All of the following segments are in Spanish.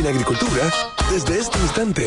en agricultura desde este instante.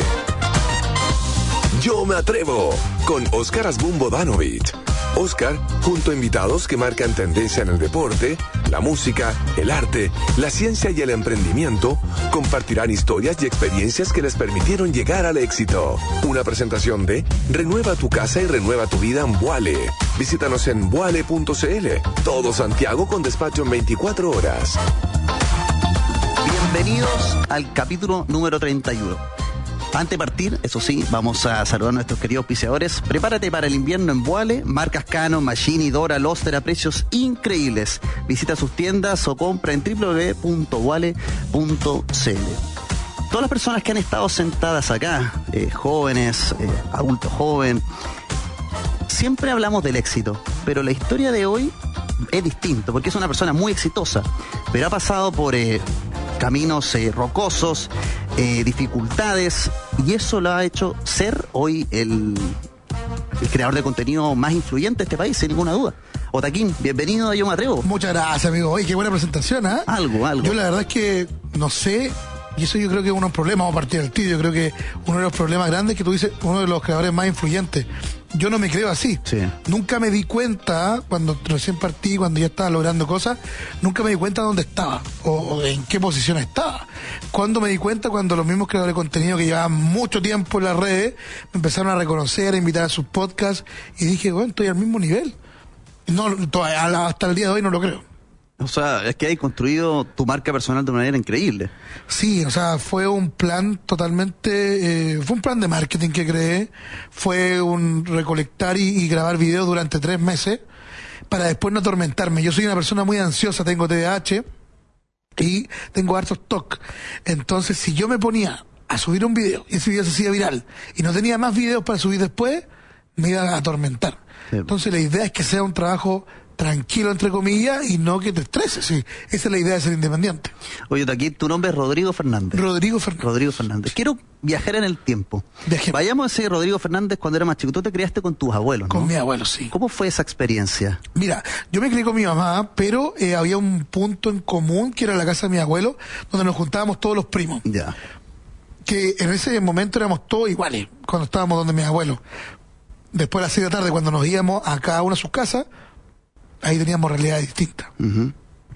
Yo me atrevo con Óscar Asbun Bodanovich. Óscar, junto a invitados que marcan tendencia en el deporte, la música, el arte, la ciencia y el emprendimiento, compartirán historias y experiencias que les permitieron llegar al éxito. Una presentación de Renueva tu casa y renueva tu vida en Vuale. Visítanos en vuale.cl. Todo Santiago con despacho en 24 horas. Bienvenidos al capítulo número 31. Antes de partir, eso sí, vamos a saludar a nuestros queridos auspiciadores. Prepárate para el invierno en Vuale. Marcas Canon, Machini, Dora, Loster a precios increíbles. Visita sus tiendas o compra en www.vuale.cl. Todas las personas que han estado sentadas acá, jóvenes, adultos jóvenes, siempre hablamos del éxito, pero la historia de hoy es distinta, porque es una persona muy exitosa, pero ha pasado por caminos rocosos, dificultades, y eso lo ha hecho ser hoy el creador de contenido más influyente de este país, sin ninguna duda. Otaquín, bienvenido a Yo me atrevo. Muchas gracias, amigo. Oye, qué buena presentación, ¿eh? Algo. Yo la verdad es que no sé, y eso yo creo que es uno de los problemas, vamos a partir del tío, yo creo que uno de los problemas grandes que tú dices, uno de los creadores más influyentes. Yo no me creo así. Sí. Nunca me di cuenta, cuando recién partí, cuando ya estaba logrando cosas, nunca me di cuenta dónde estaba, o en qué posición estaba. Cuando me di cuenta, cuando los mismos creadores de contenido que llevaban mucho tiempo en las redes, me empezaron a reconocer, a invitar a sus podcasts, y dije, bueno, estoy al mismo nivel. No, hasta el día de hoy no lo creo. O sea, es que hay construido tu marca personal de una manera increíble. Sí, o sea, fue un plan totalmente, fue un plan de marketing que creé, fue un recolectar y grabar videos durante 3 meses para después no atormentarme. Yo soy una persona muy ansiosa, tengo TDAH y tengo hartos TOC. Entonces, si yo me ponía a subir un video y ese video se hacía viral y no tenía más videos para subir después, me iba a atormentar. Sí. Entonces, la idea es que sea un trabajo tranquilo, entre comillas, y no que te estreses. Sí. Esa es la idea de ser independiente. Oye, Otaquín, tu nombre es Rodrigo Fernández. Rodrigo Fernández. Quiero viajar en el tiempo. Viajemos. Vayamos a ese Rodrigo Fernández cuando era más chico. Tú te criaste con tus abuelos, ¿no? Con mi abuelo, sí. ¿Cómo fue esa experiencia? Mira, yo me crié con mi mamá, pero había un punto en común, que era la casa de mi abuelo, donde nos juntábamos todos los primos. Ya. Que en ese momento éramos todos iguales, cuando estábamos donde mis abuelos. Después a las 6 de la tarde, cuando nos íbamos a cada una a sus casas, ahí teníamos realidades distintas. Uh-huh.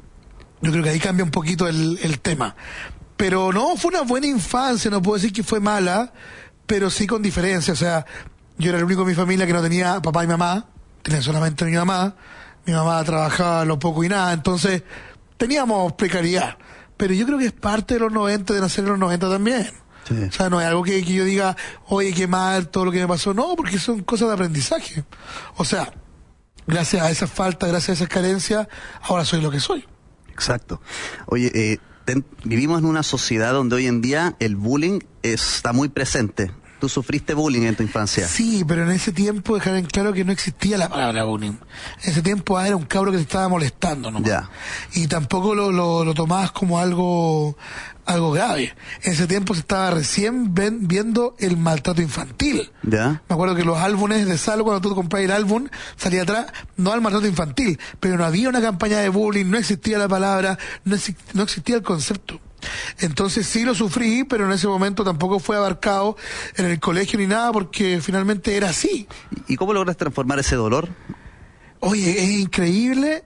Yo creo que ahí cambia un poquito el tema. Pero no, fue una buena infancia, no puedo decir que fue mala, pero sí con diferencia. O sea, yo era el único de mi familia que no tenía papá y mamá, tenía solamente mi mamá trabajaba lo poco y nada, entonces teníamos precariedad. Pero yo creo que es parte de los 90, de nacer en los 90 también. Sí. O sea, no es algo que yo diga, oye, qué mal todo lo que me pasó. No, porque son cosas de aprendizaje. O sea, gracias a esa falta, gracias a esas carencias, ahora soy lo que soy. Exacto. Oye, vivimos en una sociedad donde hoy en día el bullying está muy presente. ¿Tú sufriste bullying en tu infancia? Sí, pero en ese tiempo dejar en claro que no existía la palabra bullying. En ese tiempo era un cabro que te estaba molestando nomás. Ya. Y tampoco lo tomabas como algo grave. En ese tiempo se estaba recién viendo el maltrato infantil. Ya. Me acuerdo que los álbumes de Salo, cuando tú compras el álbum, salía atrás, no al maltrato infantil, pero no había una campaña de bullying, no existía la palabra, no existía el concepto. Entonces sí lo sufrí, pero en ese momento tampoco fue abarcado en el colegio ni nada, porque finalmente era así. ¿Y cómo lograste transformar ese dolor? Oye, es increíble.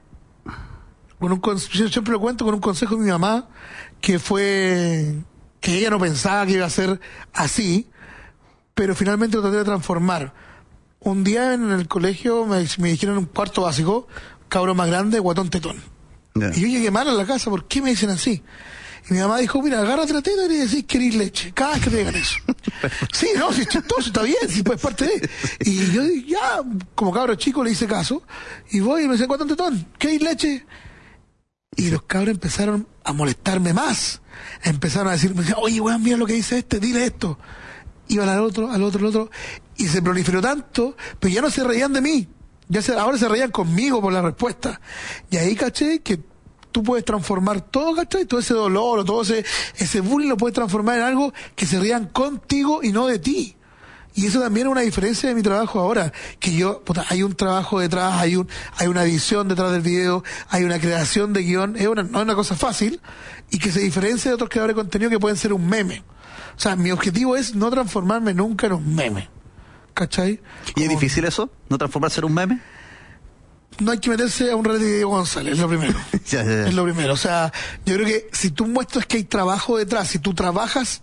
Yo siempre lo cuento con un consejo de mi mamá, que fue que ella no pensaba que iba a ser así, pero finalmente lo traté de transformar. Un día en el colegio me dijeron en un cuarto básico, cabro más grande, guatón tetón. Yeah. Y yo llegué mal a la casa, ¿por qué me dicen así? Y mi mamá dijo, mira, agárrate la teta y decís que eres leche, cada vez que te digan eso. Sí, no, si es chistoso, está bien, si pues parte de. Y yo ya, como cabro chico, le hice caso, y voy y me dice, guatón tetón, ¿qué eres leche? Y los cabros empezaron a molestarme más. Empezaron a decirme, oye, weón, mira lo que dice dile esto. Iban al otro, y se proliferó tanto, pero ya no se reían de mí. Ahora se reían conmigo por la respuesta. Y ahí caché que tú puedes transformar todo, ¿cachai? Todo ese dolor o todo ese bullying lo puedes transformar en algo que se rían contigo y no de ti. Y eso también es una diferencia de mi trabajo ahora, que yo, hay un trabajo detrás, hay una edición detrás del video, hay una creación de guión, no es una cosa fácil, y que se diferencia de otros creadores de contenido que pueden ser un meme. O sea, mi objetivo es no transformarme nunca en un meme. ¿Cachai? ¿Y es difícil eso? ¿No transformarse en un meme? No hay que meterse a un reality de Diego González, es lo primero. Ya. Es lo primero. O sea, yo creo que si tú muestras que hay trabajo detrás, si tú trabajas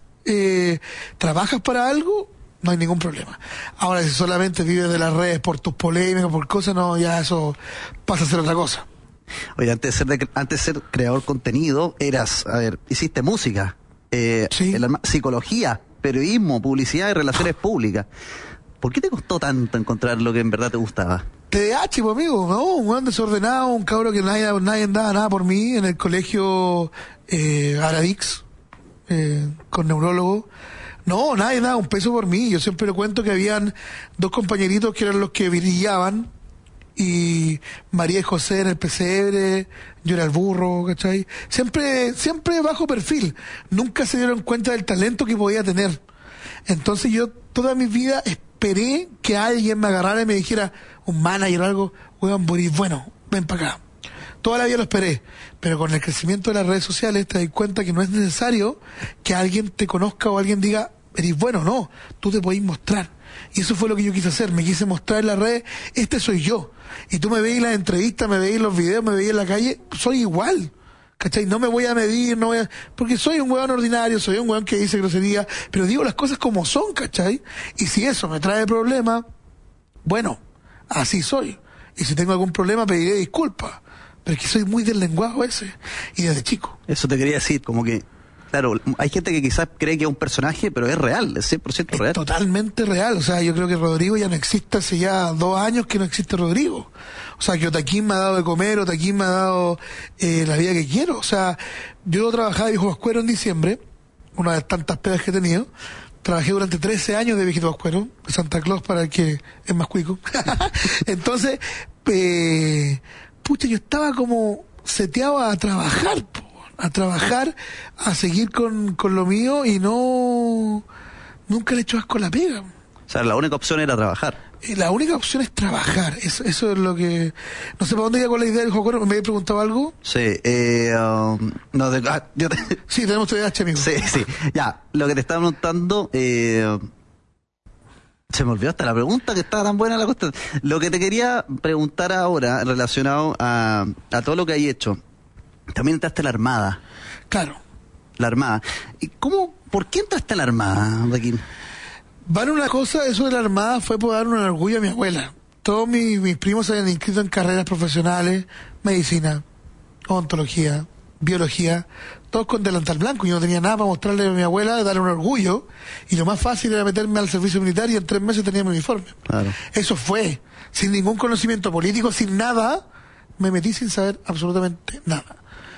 para algo, no hay ningún problema. Ahora, si solamente vives de las redes por tus polémicas, por cosas, no, ya eso pasa a ser otra cosa. Oye, antes de ser creador de contenido, hiciste música, Sí. psicología, periodismo, publicidad y relaciones públicas. ¿Por qué te costó tanto encontrar lo que en verdad te gustaba? TDAH, pues amigo, ¿no? Un buen desordenado, un cabro que nadie daba nada por mí en el colegio Aradix, con neurólogo. No, nadie daba un peso por mí. Yo siempre le cuento que habían dos compañeritos que eran los que brillaban, y María y José en el pesebre, yo era el burro, ¿cachai? Siempre bajo perfil. Nunca se dieron cuenta del talento que podía tener. Entonces yo toda mi vida esperé que alguien me agarrara y me dijera, un manager o algo, weón, Boris, bueno, ven para acá. Toda la vida lo esperé, pero con el crecimiento de las redes sociales te das cuenta que no es necesario que alguien te conozca o alguien diga, eres bueno, no, tú te podés mostrar. Y eso fue lo que yo quise hacer, me quise mostrar en las redes, este soy yo. Y tú me veis en las entrevistas, me veis en los videos, me veis en la calle, soy igual. ¿Cachai? No me voy a medir, porque soy un hueón ordinario, soy un hueón que dice grosería, pero digo las cosas como son, ¿cachai? Y si eso me trae problemas, bueno, así soy. Y si tengo algún problema pediré disculpas. Pero es que soy muy del lenguaje ese, y desde chico. Eso te quería decir, como que, claro, hay gente que quizás cree que es un personaje, pero es real, es 100% real. Es totalmente real. O sea, yo creo que Rodrigo ya no existe, hace ya 2 años que no existe Rodrigo. O sea, que Otaquín me ha dado de comer, Otaquín me ha dado la vida que quiero. O sea, yo trabajaba de Viejo Pascuero en diciembre, una de tantas pedas que he tenido. Trabajé durante 13 años de Viejito Pascuero, de Santa Claus para el que es más cuico. Entonces, pucha, yo estaba como seteado a trabajar, a seguir con lo mío, y nunca le he hecho asco a la pega. O sea, la única opción era trabajar. La única opción es trabajar. Eso es lo que... No sé para dónde iba con la idea del juego. ¿Me había preguntado algo? Sí, Sí, tenemos TDAH, amigo. Sí, ya, lo que te estaba preguntando, se me olvidó hasta la pregunta, que estaba tan buena la cuestión. Lo que te quería preguntar ahora, relacionado a todo lo que hay hecho, también entraste a la Armada. Claro. La Armada. ¿Y por qué entraste a la Armada, Joaquín? Vale, una cosa, eso de la Armada fue por dar un orgullo a mi abuela. Todos mis primos se habían inscrito en carreras profesionales, medicina, odontología, biología, todos con delantal blanco. Yo no tenía nada para mostrarle a mi abuela, darle un orgullo, y lo más fácil era meterme al servicio militar, y en 3 meses tenía mi uniforme. Claro. Eso fue, sin ningún conocimiento político, sin nada, me metí sin saber absolutamente nada.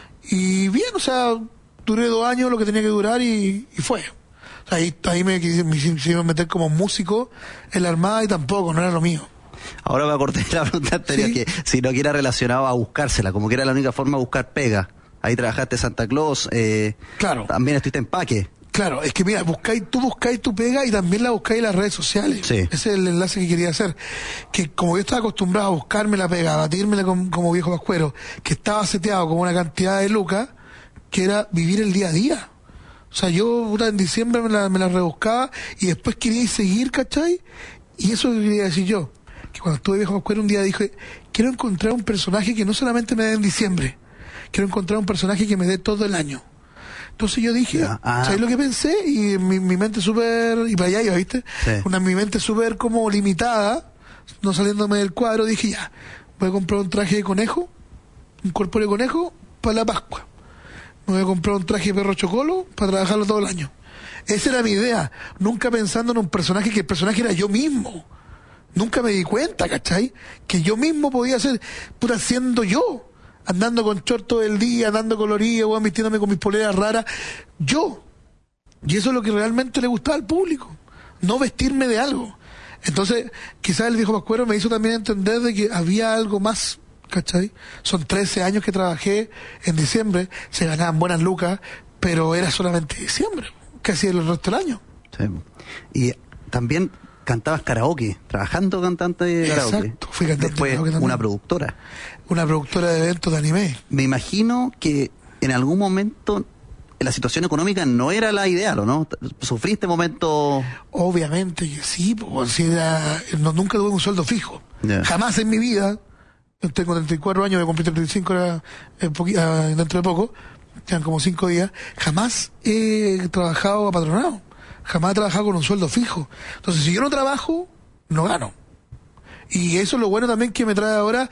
Y bien, o sea, duré 2 años lo que tenía que durar, y fue. O sea, ahí me hicieron meter como músico en la Armada, y tampoco, no era lo mío. Ahora me acordé de la pregunta anterior, ¿sí? Que si no, que era relacionado a buscársela, como que era la única forma de buscar pega. Ahí trabajaste en Santa Claus, claro. También estuviste en Paque. Claro, es que mira, tú buscáis tu pega y también la buscáis en las redes sociales. Sí. Ese es el enlace que quería hacer. Que como yo estaba acostumbrado a buscarme la pega, a batírmela como viejo pascuero, que estaba seteado con una cantidad de lucas, que era vivir el día a día. O sea, yo en diciembre me la rebuscaba, y después quería seguir, ¿cachai? Y eso es lo que quería decir yo. Que cuando estuve viejo pascuero un día dije, quiero encontrar un personaje que no solamente me dé en diciembre, quiero encontrar un personaje que me dé todo el año. Entonces yo dije, ¿sabes lo que pensé? Y mi mente súper, y para allá iba, ¿viste? Sí. Mi mente súper como limitada, no saliéndome del cuadro, dije ya, voy a comprar un traje de conejo, un cuerpo de conejo, para la Pascua. Me voy a comprar un traje de perro chocolo para trabajarlo todo el año. Esa era mi idea, nunca pensando en un personaje, que el personaje era yo mismo. Nunca me di cuenta, ¿cachai? Que yo mismo podía ser, siendo yo. Andando con short todo el día, andando colorido, weón, vistiéndome con mis poleras raras. Yo. Y eso es lo que realmente le gustaba al público. No vestirme de algo. Entonces, quizás el viejo pascuero me hizo también entender de que había algo más, ¿cachai? Son 13 años que trabajé en diciembre, se ganaban buenas lucas, pero era solamente diciembre, casi el resto del año. Sí. Y también cantabas karaoke, trabajando cantante de karaoke. Exacto, fui cantante Después, de karaoke también. una productora. Una productora de eventos de anime. Me imagino que en algún momento la situación económica no era la ideal, ¿o no? ¿Sufriste momentos? Obviamente que sí, pues, si nunca tuve un sueldo fijo. Yeah. Jamás en mi vida, yo tengo 34 años, voy a cumplir 35 ahora, dentro de poco, quedan como 5 días, jamás he trabajado apatronado, jamás he trabajado con un sueldo fijo. Entonces, si yo no trabajo, no gano. Y eso es lo bueno también que me trae ahora,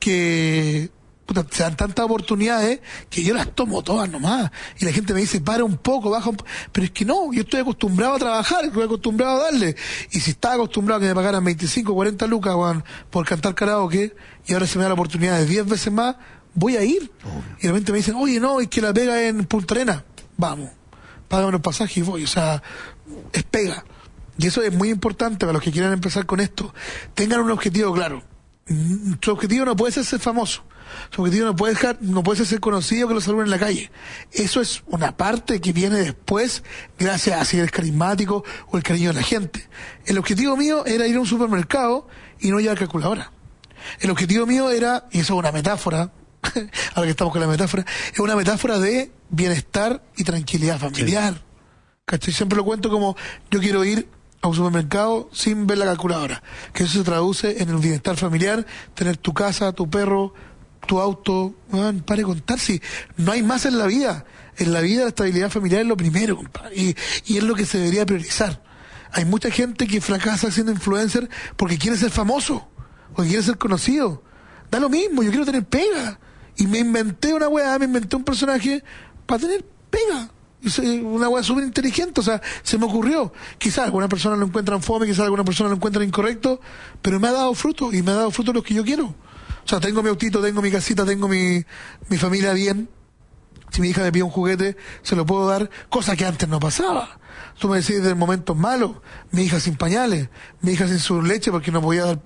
que se dan tantas oportunidades que yo las tomo todas nomás. Y la gente me dice, para un poco, baja un poco. Pero es que no, yo estoy acostumbrado a trabajar, estoy acostumbrado a darle. Y si estaba acostumbrado a que me pagaran 25, 40 lucas, Juan, por cantar karaoke, y ahora se me da la oportunidad de 10 veces más, voy a ir. Obvio. Y de repente me dicen, oye, no, es que la pega en Punta Arenas. Vamos, págame los pasajes y voy. O sea, es pega. Y eso es muy importante para los que quieran empezar con esto. Tengan un objetivo claro. Su objetivo no puede ser famoso. Su objetivo no puede ser conocido, que lo saluden en la calle. Eso es una parte que viene después, gracias a si eres carismático o el cariño de la gente. El objetivo mío era ir a un supermercado y no llevar calculadora. El objetivo mío era, y eso es una metáfora, ahora que estamos con la metáfora, es una metáfora de bienestar y tranquilidad familiar. Sí. ¿Cachai? Siempre lo cuento como, yo quiero ir a un supermercado sin ver la calculadora. Que eso se traduce en el bienestar familiar, tener tu casa, tu perro, tu auto. Man, pare de contar, si no hay más en la vida. En la vida la estabilidad familiar es lo primero, compadre, y es lo que se debería priorizar. Hay mucha gente que fracasa siendo influencer porque quiere ser famoso, porque quiere ser conocido. Da lo mismo, yo quiero tener pega. Y me inventé una weá, me inventé un personaje para tener pega. Una weá súper inteligente, o sea, se me ocurrió. Quizás algunas personas lo encuentran fome, quizás algunas personas lo encuentran incorrecto, pero me ha dado fruto, y me ha dado fruto los que yo quiero. O sea, tengo mi autito, tengo mi casita, tengo mi familia bien. Si mi hija me pide un juguete, se lo puedo dar, cosa que antes no pasaba. Tú me decís de momentos malos, mi hija sin pañales, mi hija sin su leche porque no podía dar,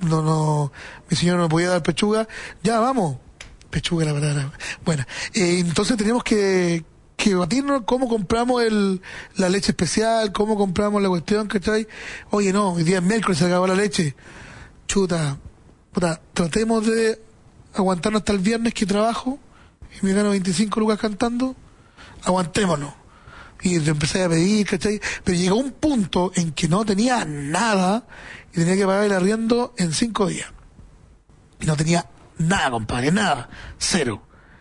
mi señora no podía dar pechuga. Ya, vamos. Pechuga la palabra. Bueno, entonces tenemos que batirnos cómo compramos la leche especial, cómo compramos la cuestión, ¿cachai? Oye, no, hoy día es miércoles, se acabó la leche. Chuta, tratemos de aguantarnos hasta el viernes que trabajo y me gano 25 lucas cantando, aguantémonos. Y te empecé a pedir, ¿cachai? Pero llegó un punto en que no tenía nada y tenía que pagar el arriendo en 5 días. Y no tenía nada, compadre, nada, cero.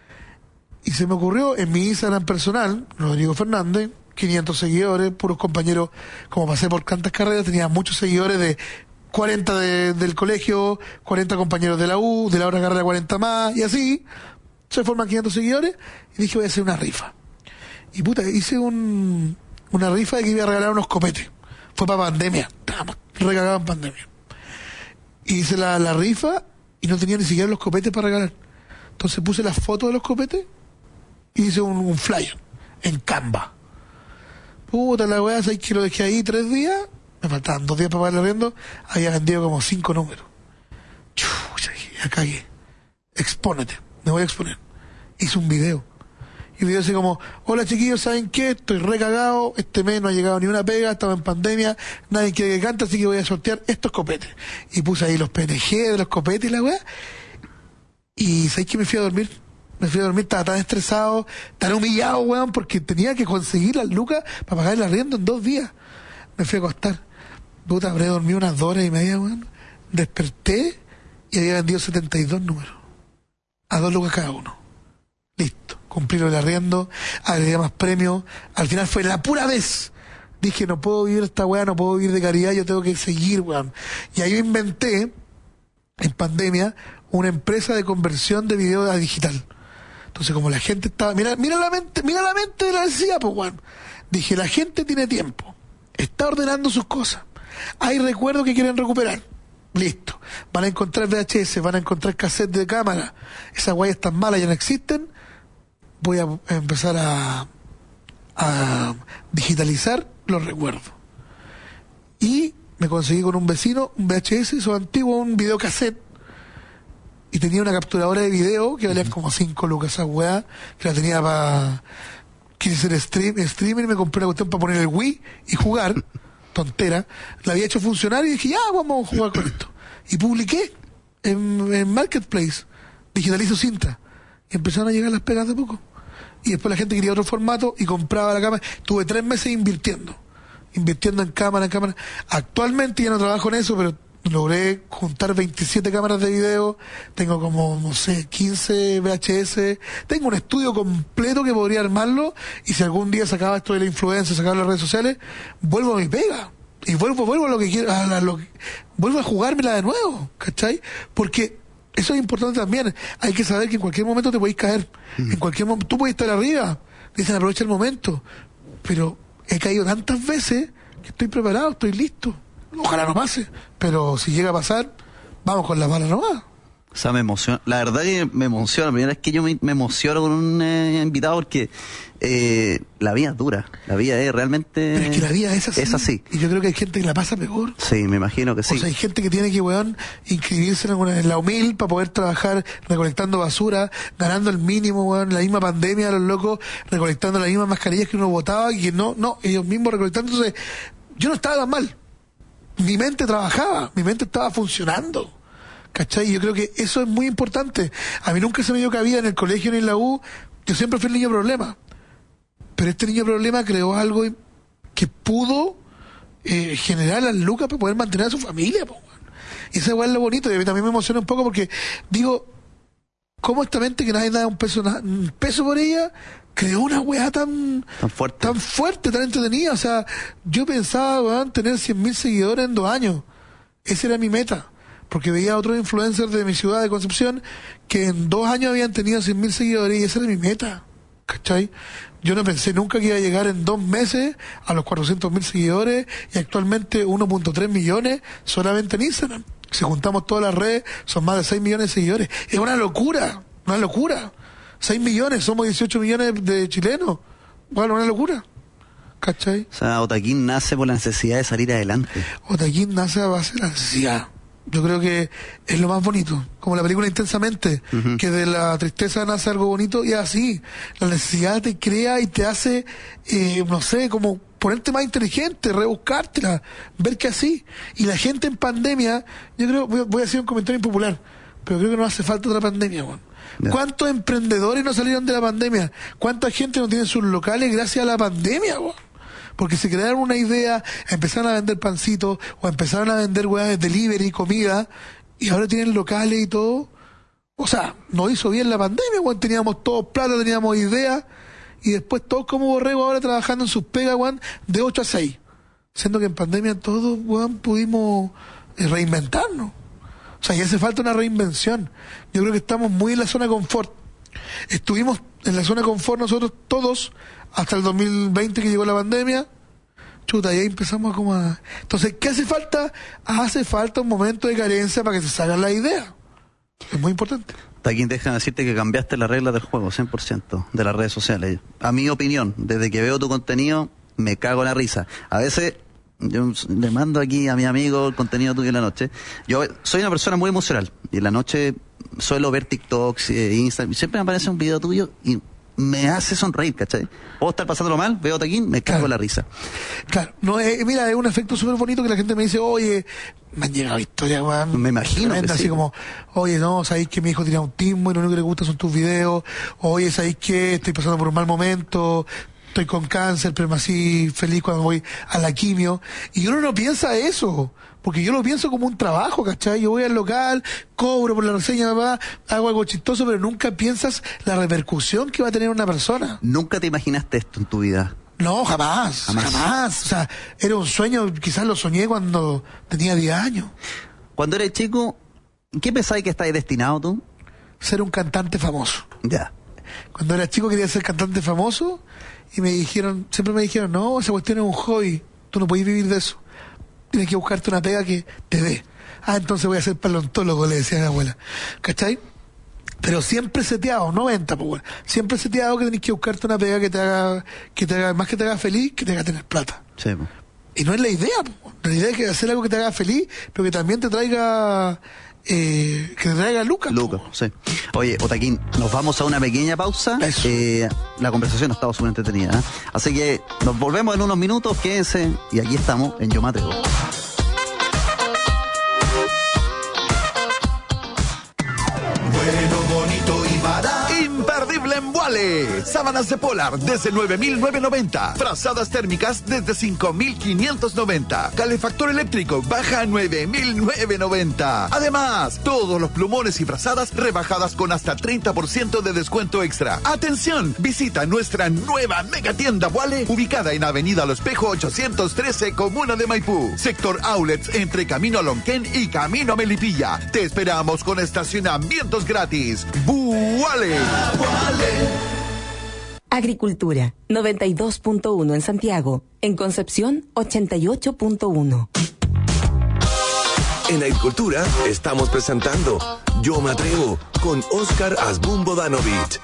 Y se me ocurrió en mi Instagram personal, Rodrigo Fernández, 500 seguidores, puros compañeros, como pasé por tantas carreras, tenía muchos seguidores de 40 del colegio, 40 compañeros de la U, de la otra carrera 40 más, y así se forman 500 seguidores, y dije, voy a hacer una rifa. Y hice una rifa de que iba a regalar unos copetes. Fue para pandemia, estábamos recagados en pandemia. Y hice la rifa y no tenía ni siquiera los copetes para regalar. Entonces puse las fotos de los copetes y hice un flyer en Canva. La weá, ¿sabes que lo dejé ahí 3 días? Me faltaban 2 días para pagar el arriendo. Había vendido como 5 números. Ya cagué. Expónete, me voy a exponer. Hice un video. Y el video así como, hola chiquillos, ¿saben qué? Estoy recagado, este mes no ha llegado ni una pega, estaba en pandemia, nadie quiere que cante, así que voy a sortear estos copetes. Y puse ahí los PNG de los copetes y la weá. Y ¿sabes qué? Me fui a dormir, estaba tan estresado, tan humillado, weón, porque tenía que conseguir las lucas para pagar el arriendo en 2 días. Me fui a acostar. Habré dormido unas 2 horas y media, weón. Desperté y había vendido 72 números. A 2 lucas cada uno. Listo. Cumplí el arriendo, agregué más premios. Al final fue la pura vez. Dije, no puedo vivir esta weá, no puedo vivir de caridad, yo tengo que seguir, weón. Y ahí inventé, en pandemia, una empresa de conversión de video a digital. Entonces, como la gente estaba, mira la mente de la necesidad, pues, weón. Dije, la gente tiene tiempo, está ordenando sus cosas, hay recuerdos que quieren recuperar. Listo. Van a encontrar VHS, van a encontrar cassette de cámara. Esas weas están malas, ya no existen. Voy a empezar a digitalizar los recuerdos. Y me conseguí con un vecino un VHS, eso antiguo, un videocassette. Y tenía una capturadora de video que valía como 5 lucas esa weá, que la tenía para... Quise hacer streaming, me compré una cuestión para poner el Wii y jugar. tontera, la había hecho funcionar y dije, ya, vamos a jugar con esto. Y publiqué en Marketplace, digitalizo cinta. Y empezaron a llegar las pegas de a poco. Y después la gente quería otro formato y compraba la cámara. Tuve 3 meses invirtiendo en cámara. Actualmente ya no trabajo en eso, pero logré juntar 27 cámaras de video, tengo como, no sé, 15 VHS, tengo un estudio completo que podría armarlo, y si algún día se acaba esto de la influencia, se acaban las redes sociales, vuelvo a mi pega, y vuelvo a lo que quiero, vuelvo a jugármela de nuevo, ¿cachai? Porque eso es importante también, hay que saber que en cualquier momento te podéis caer, en cualquier momento, tú puedes estar arriba, dicen aprovecha el momento, pero he caído tantas veces que estoy preparado, estoy listo. Ojalá no pase, pero si llega a pasar, vamos con las balas nomás. O sea, me emociona. La verdad que me emociona. La primera vez que yo me emociono con un invitado porque la vida es dura. La vida es realmente... Pero es que la vida es así. Es así. Y yo creo que hay gente que la pasa peor. Sí, me imagino que sí. O sea, hay gente que tiene que, weón, inscribirse en la humil para poder trabajar recolectando basura, ganando el mínimo, weón, la misma pandemia, los locos recolectando las mismas mascarillas que uno botaba y que no, ellos mismos recolectando. Entonces, yo no estaba tan mal. Mi mente trabajaba, mi mente estaba funcionando, ¿cachai? Yo creo que eso es muy importante. A mí nunca se me dio cabida en el colegio ni en la U, yo siempre fui el niño problema, pero este niño problema creó algo que pudo generar las lucas para poder mantener a su familia, po. Y eso es lo bonito, y a mí también me emociona un poco porque digo, ¿cómo esta mente que nadie da un peso por ella, creó una weá tan fuerte, tan entretenida? O sea, yo pensaba, weón, tener 100.000 seguidores en 2 años. Esa era mi meta. Porque veía a otros influencers de mi ciudad de Concepción que en 2 años habían tenido 100.000 seguidores, y esa era mi meta. ¿Cachai? Yo no pensé nunca que iba a llegar en 2 meses a los 400.000 seguidores, y actualmente 1.3 millones solamente en Instagram. Si juntamos todas las redes, son más de 6 millones de seguidores. Es una locura. 6 millones, somos 18 millones de chilenos. Bueno, una locura. ¿Cachai? O sea, Otaquín nace por la necesidad de salir adelante. Otaquín nace a base de la necesidad. Yo creo que es lo más bonito. Como la película Intensamente, que de la tristeza nace algo bonito, y así. La necesidad te crea y te hace, no sé, como ponerte más inteligente, rebuscártela, ver que así. Y la gente en pandemia, yo creo, voy a hacer un comentario impopular, pero creo que no hace falta otra pandemia, weón. No. ¿Cuántos emprendedores no salieron de la pandemia? ¿Cuánta gente no tiene sus locales gracias a la pandemia, weón? Porque se crearon una idea, empezaron a vender pancitos, o empezaron a vender weas de delivery, comida, y ahora tienen locales y todo. O sea, nos hizo bien la pandemia, weón. Teníamos todos plata, teníamos ideas, y después todos como borregos ahora trabajando en sus pegas, weón, de 8 a 6. Siendo que en pandemia todos, weón, pudimos reinventarnos. O sea, ya hace falta una reinvención. Yo creo que estamos muy en la zona de confort. Estuvimos en la zona de confort nosotros todos hasta el 2020 que llegó la pandemia. Chuta, y ahí empezamos a Entonces, ¿qué hace falta? Hace falta un momento de carencia para que se salgan las ideas. Es muy importante. Taquín, déjame decirte que cambiaste las reglas del juego 100% de las redes sociales. A mi opinión, desde que veo tu contenido, me cago en la risa. A veces yo le mando aquí a mi amigo el contenido tuyo en la noche. Yo soy una persona muy emocional y en la noche suelo ver TikToks, Instagram, y siempre me aparece un video tuyo y me hace sonreír, ¿cachai? Puedo estar pasándolo mal, veo Taquín, me cago en la risa. Claro, no, mira, es un efecto súper bonito que la gente me dice, oye, me han llegado historias, weón. Me imagino que así sí. Como, oye, no, sabéis que mi hijo tiene autismo y lo único que le gusta son tus videos. Oye, sabéis que estoy pasando por un mal momento, estoy con cáncer, pero me así feliz cuando voy a la quimio. Y uno no piensa eso, porque yo lo pienso como un trabajo, ¿cachai? Yo voy al local, cobro por la reseña, papá, hago algo chistoso, pero nunca piensas la repercusión que va a tener una persona. ¿Nunca te imaginaste esto en tu vida? No, jamás. O sea, era un sueño, quizás lo soñé cuando tenía 10 años. Cuando eres chico, ¿qué pensáis que estáis destinado tú? Ser un cantante famoso. Ya. Cuando era chico quería ser cantante famoso, y siempre me dijeron, no, esa cuestión es un hobby, tú no podés vivir de eso. Tienes que buscarte una pega que te dé. Entonces voy a ser paleontólogo, le decía a mi abuela. ¿Cachai? Pero siempre seteado, 90, pues, bueno. Siempre seteado que tenés que buscarte una pega que te haga, más que te haga feliz, que te haga tener plata. Sí, pues. Y no es la idea, pues. La idea es que hacer algo que te haga feliz, pero que también te traiga que te traiga Lucas. Lucas, sí. Oye, Otaquín, nos vamos a una pequeña pausa. La conversación ha estado súper entretenida, ¿eh? Así que nos volvemos en unos minutos, quédense, y aquí estamos en Yo Me Atrevo. Bueno, bonito y barato. Imperdible en Vuale. Sábanas de Polar desde 9.990. Frazadas térmicas desde 5.590. Calefactor eléctrico baja a 9.990. Además, todos los plumones y frazadas rebajadas con hasta 30% de descuento extra. Atención, visita nuestra nueva mega tienda Vuale, ubicada en Avenida Lo Espejo 813, Comuna de Maipú. Sector Outlets entre Camino a Lonquén y Camino a Melipilla. Te esperamos con estacionamientos gratis. Vuale. Agricultura, 92.1 en Santiago. En Concepción, 88.1. En Agricultura estamos presentando Yo Me Atrevo con Óscar Asbun Bodanovich.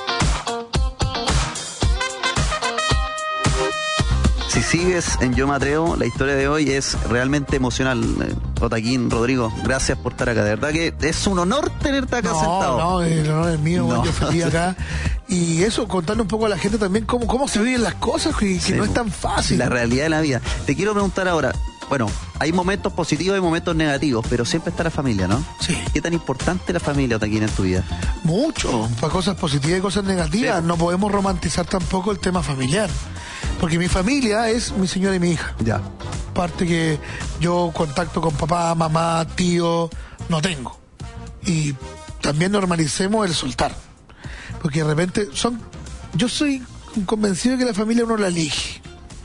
Si sigues en Yo Me Atrevo, la historia de hoy es realmente emocional. Otaquín, Rodrigo, gracias por estar acá. De verdad que es un honor tenerte acá sentado. No, el honor es mío, No. yo feliz acá. Y eso, contarle un poco a la gente también cómo se viven las cosas, que Sí, no es tan fácil. La realidad de la vida. Te quiero preguntar ahora, bueno, hay momentos positivos y momentos negativos, pero siempre está la familia, ¿no? Sí. ¿Qué tan importante es la familia, Otaquín, en tu vida? Mucho, para cosas positivas y cosas negativas. Sí. No podemos romantizar tampoco el tema familiar. Porque mi familia es mi señora y mi hija. Ya. Parte que yo contacto con papá, mamá, tío, no tengo. Y también normalicemos el soltar. Porque de repente yo soy convencido de que la familia uno la elige.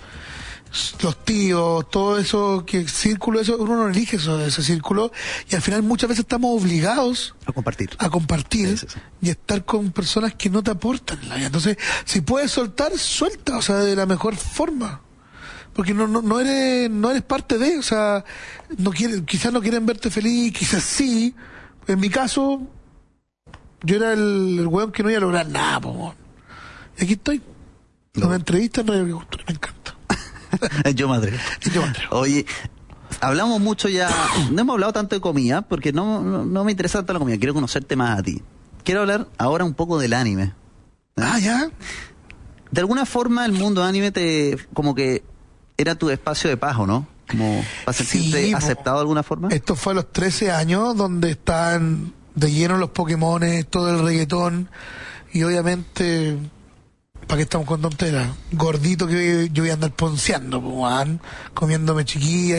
Los tíos, todo eso, círculo, eso, uno no elige ese círculo, y al final muchas veces estamos obligados A compartir. a compartir Sí. y estar con personas que no te aportan en la vida. Entonces, si puedes soltar, suelta, o sea, de la mejor forma. Porque no eres parte de, o sea, quizás no quieren verte feliz, quizás sí. En mi caso, yo era el weón que no iba a lograr nada, po, weón. Y aquí estoy. En una entrevista en Radio Agricultura, me encanta. Yo Me Atrevo. Yo Me Atrevo. Oye, hablamos mucho ya, no hemos hablado tanto de comida, porque no me interesa tanto la comida, quiero conocerte más a ti. Quiero hablar ahora un poco del anime. Ah, ya. De alguna forma el mundo anime como que era tu espacio de paz, ¿o no? Como para sentirte Sí, po. aceptado de alguna forma. Esto fue a los 13 años, donde están de lleno los Pokémones, todo el reggaetón, y obviamente, ¿para qué estamos con tonteras? Gordito que yo voy a andar ponceando, po, man, comiéndome chiquilla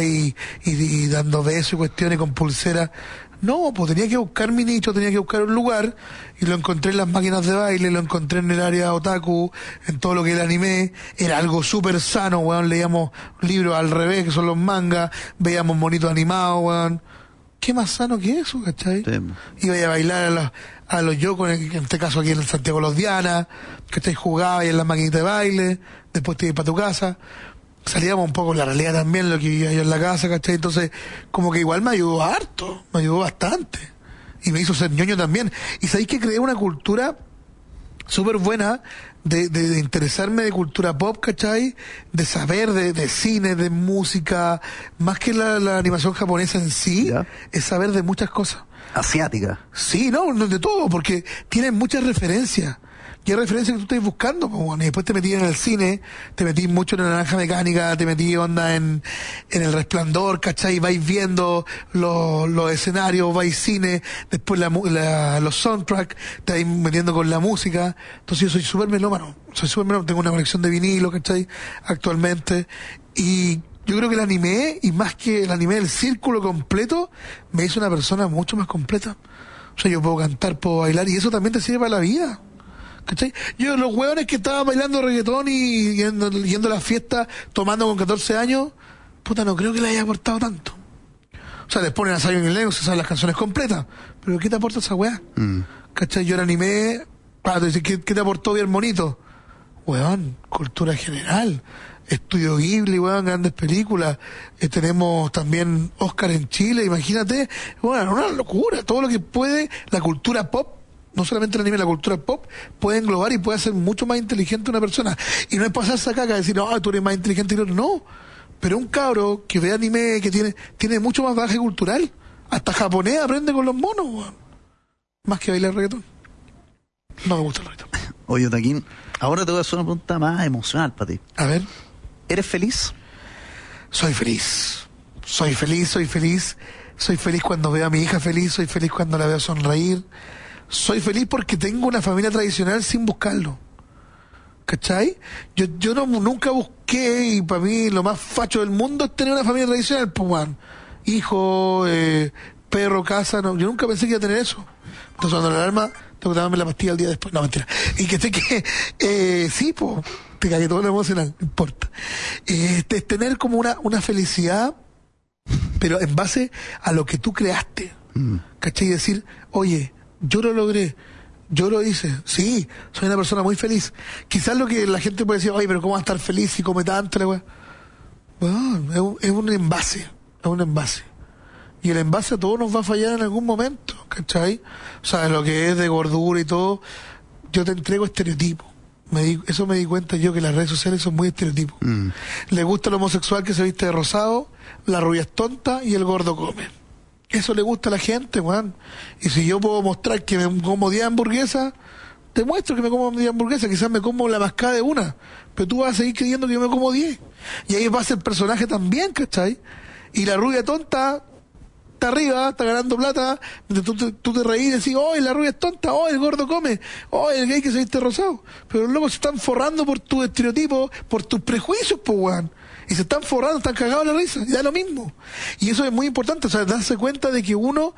y dando besos y cuestiones con pulseras. No, pues tenía que buscar mi nicho, tenía que buscar un lugar, y lo encontré en las máquinas de baile, lo encontré en el área otaku, en todo lo que era anime. Era algo súper sano, weón. Leíamos libros al revés, que son los mangas, veíamos monitos animados, weón. ¿Qué más sano que eso, cachai? Sí. Iba a bailar a los yokos, en este caso aquí en el Santiago Los Diana, ¿cachai? Jugaba ahí en las máquinas de baile, después te ibas para tu casa. Salíamos un poco en la realidad también, lo que vivía yo en la casa, ¿cachai? Entonces, como que igual me ayudó harto, me ayudó bastante. Y me hizo ser ñoño también. Y sabéis que creé una cultura súper buena de interesarme de cultura pop, ¿cachai? De saber de cine, de música, más que la animación japonesa en sí, Ya. es saber de muchas cosas. Asiática. Sí, no, de todo, porque tienen muchas referencias. Y hay referencias que tú estás buscando, pues, bueno, y después te metí en el cine, te metí mucho en la Naranja Mecánica, te metí onda en El Resplandor, ¿cachai? Vais viendo los escenarios, vais cine, después los soundtracks, te vais metiendo con la música. Entonces yo soy súper melómano, tengo una colección de vinilo, ¿cachai? Actualmente. Y yo creo que el anime, y más que el anime, el círculo completo, me hizo una persona mucho más completa. O sea, yo puedo cantar, puedo bailar, y eso también te sirve para la vida. ¿Cachai? Yo, los hueones que estaban bailando reggaetón y yendo a las fiestas, tomando con 14 años, puta, no creo que le haya aportado tanto. O sea, les ponen a Zion y Lennox, se saben las canciones completas, pero ¿qué te aporta esa weá? ¿Cachai? Yo era anime, tú dices, ¿qué te aportó bien bonito? Weón, cultura general, Estudio Ghibli, weón, grandes películas, tenemos también Oscar en Chile, imagínate, bueno, una locura, todo lo que puede, la cultura pop, no solamente el anime, la cultura pop puede englobar y puede hacer mucho más inteligente una persona. Y no es pasarse acá a decir, no, tú eres más inteligente que el otro. No, pero un cabro que ve anime, que tiene mucho más bagaje cultural, Hasta japonés aprende con los monos, weón. Más que bailar reggaetón. No me gusta el reggaetón. Oye, Otaquín, ahora te voy a hacer una pregunta más emocional para ti. A ver. ¿Eres feliz? Soy feliz. Soy feliz cuando veo a mi hija feliz, soy feliz cuando la veo sonreír. Soy feliz porque tengo una familia tradicional sin buscarlo. ¿Cachai? Yo nunca busqué, y para mí lo más facho del mundo es tener una familia tradicional, pues, weón. Hijo, perro, casa, no, yo nunca pensé que iba a tener eso. Entonces cuando la alarma, tengo que tomarme la pastilla el día después. No, mentira. Y que sé que, sí, pues, te cagué todo lo emocional, no importa. Es tener como una felicidad, pero en base a lo que tú creaste. ¿Cachai? Y decir, oye, yo lo logré, yo lo hice, sí, soy una persona muy feliz. Quizás lo que la gente puede decir, oye, pero ¿cómo va a estar feliz si come tanto? Bueno, es un envase. Y el envase a todos nos va a fallar en algún momento, ¿cachai? O sea, lo que es de gordura y todo, yo te entrego estereotipos. Eso me di cuenta yo, que las redes sociales son muy estereotipos. Le gusta el homosexual que se viste de rosado, la rubia es tonta y el gordo come. Eso le gusta a la gente, weón. Y si yo puedo mostrar que me como 10 hamburguesas, te muestro que me como 10 hamburguesas, quizás me como la mascada de una, pero tú vas a seguir creyendo que yo me como 10. Y ahí va a ser el personaje también, ¿cachai? Y la rubia tonta está arriba, está ganando plata, tú te reís y decís, oh, la rubia es tonta, oh, el gordo come, oh, el gay que se viste rosado. Pero los locos se están forrando por tus estereotipos, por tus prejuicios, pues, weón. Y se están forrando, están cagados la risa, y da lo mismo. Y eso es muy importante, o sea, darse cuenta de que uno,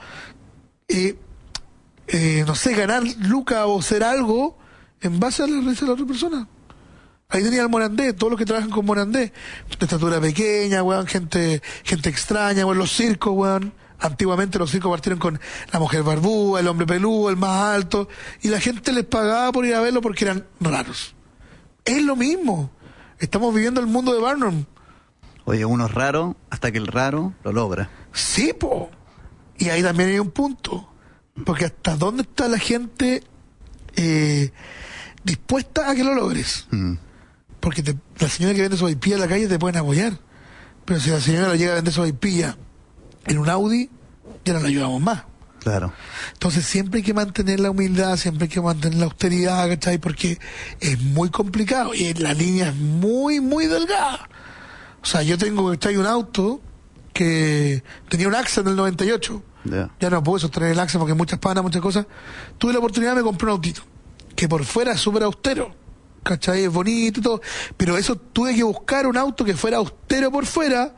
no sé, ganar lucas o ser algo en base a la risa de la otra persona. Ahí tenía el Morandé, todos los que trabajan con Morandé, de estatura pequeña, weón, gente extraña, weón, los circos, weón. Antiguamente los circos partieron con la mujer barbúa, el hombre peludo, el más alto, y la gente les pagaba por ir a verlo porque eran raros. Es lo mismo. Estamos viviendo el mundo de Barnum. Oye, uno es raro hasta que el raro lo logra. Sí, po. Y ahí también hay un punto. Porque hasta dónde está la gente dispuesta a que lo logres. Porque la señora que vende sopaipilla en la calle te pueden apoyar. Pero si la señora llega a vender sopaipilla en un Audi, ya no la ayudamos más. Claro. Entonces siempre hay que mantener la humildad, siempre hay que mantener la austeridad, ¿cachai? Porque es muy complicado y la línea es muy, muy delgada. O sea, yo tengo, ¿cachai? Un auto que tenía un Axa en el 98. Yeah. Ya no puedo sostener el Axa porque muchas panas, muchas cosas. Tuve la oportunidad, me compré un autito, que por fuera es súper austero, ¿cachai? Es bonito y todo. Pero eso tuve que buscar un auto que fuera austero por fuera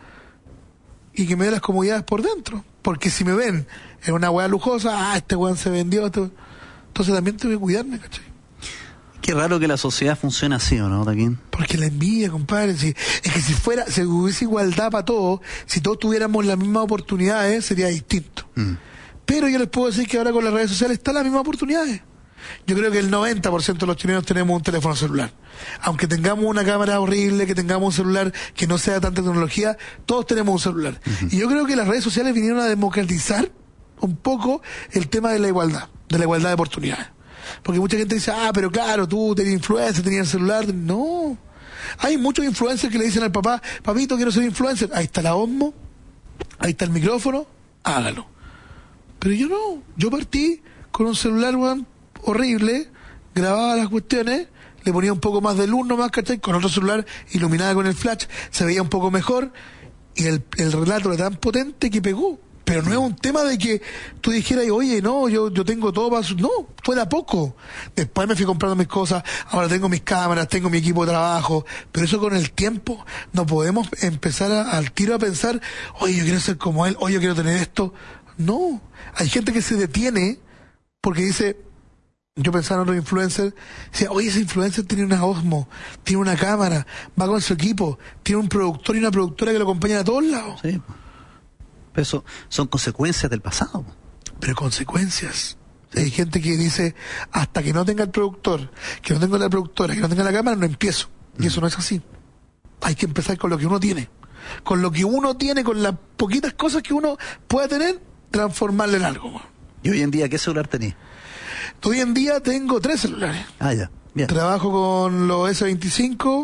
y que me dé las comodidades por dentro. Porque si me ven en una weá lujosa, este weón se vendió. Entonces también tengo que cuidarme, ¿cachai? Qué raro que la sociedad funcione así, ¿o no, Taquín? Porque la envidia, compadre. Es que si hubiese igualdad para todos, si todos tuviéramos las mismas oportunidades, sería distinto. Pero yo les puedo decir que ahora con las redes sociales están las mismas oportunidades. Yo creo que el 90% de los chilenos tenemos un teléfono celular. Aunque tengamos una cámara horrible, que tengamos un celular que no sea tanta tecnología, todos tenemos un celular. Y yo creo que las redes sociales vinieron a democratizar un poco el tema de la igualdad de oportunidades. Porque mucha gente dice, pero claro, tú tenías influencer, tenías el celular. No. Hay muchos influencers que le dicen al papá, papito, quiero ser influencer. Ahí está la Osmo, ahí está el micrófono, hágalo. Pero yo no. Yo partí con un celular, weón, horrible, grababa las cuestiones, le ponía un poco más de luz nomás, ¿cachai? Con otro celular iluminada con el flash, se veía un poco mejor, y el relato era tan potente que pegó. Pero no es un tema de que tú dijeras, oye, no, yo tengo todo para... No, fue de a poco. Después me fui comprando mis cosas, ahora tengo mis cámaras, tengo mi equipo de trabajo, pero eso con el tiempo no podemos empezar al tiro a pensar, oye, yo quiero ser como él, oye, yo quiero tener esto. No, hay gente que se detiene porque dice... Yo pensaba en otro influencer, decía, oye, ese influencer tiene una Osmo, tiene una cámara, va con su equipo, tiene un productor y una productora que lo acompañan a todos lados. Sí. Pero eso son consecuencias del pasado. Pero consecuencias. Hay gente que dice, hasta que no tenga el productor, que no tenga la productora, que no tenga la cámara, no empiezo. Y eso no es así. Hay que empezar con lo que uno tiene. Con lo que uno tiene, con las poquitas cosas que uno pueda tener, transformarle en algo. ¿Y hoy en día qué celular tenés? Hoy en día tengo 3 celulares. Ya. Bien. Trabajo con los S25,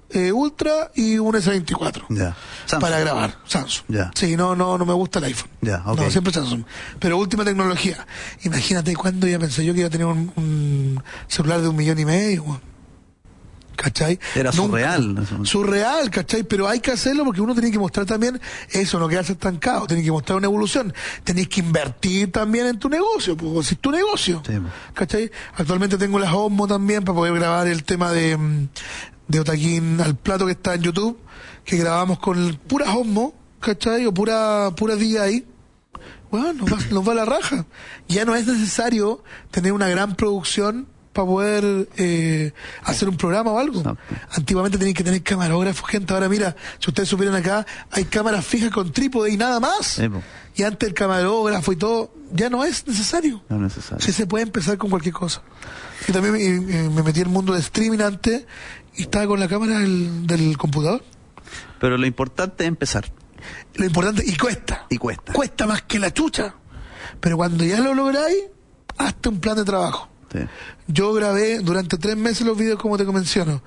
Ultra y un S24. Ya. Para grabar, Samsung. Ya. Sí, no me gusta el iPhone. Ya, okay. No, siempre Samsung. Pero última tecnología. Imagínate cuándo ya pensé yo que iba a tener un celular de 1,5 millones, weón. ¿Cachai? Era surreal. Surreal, ¿cachai? Pero hay que hacerlo porque uno tiene que mostrar también eso, no quedarse estancado, tiene que mostrar una evolución, tenés que invertir también en tu negocio, porque si es tu negocio, Sí. ¿cachai? Actualmente tengo las Osmo también para poder grabar el tema de Otaquín al plato que está en YouTube, que grabamos con puras Osmo, ¿cachai? O pura DJI. Bueno, nos va la raja. Ya no es necesario tener una gran producción para poder hacer un programa o algo. Exacto. Antiguamente tenían que tener camarógrafos, gente. Ahora mira, si ustedes supieran acá, hay cámaras fijas con trípode y nada más. Sí, Y antes el camarógrafo y todo, ya no es necesario. no es necesario. Sí se puede empezar con cualquier cosa. Yo también me metí en el mundo de streaming antes y estaba con la cámara del computador. Pero lo importante es empezar. Lo importante, y cuesta. Y cuesta. Cuesta más que la chucha. Pero cuando ya lo lográis, hazte un plan de trabajo. Sí. Yo grabé durante 3 meses los videos como te menciono.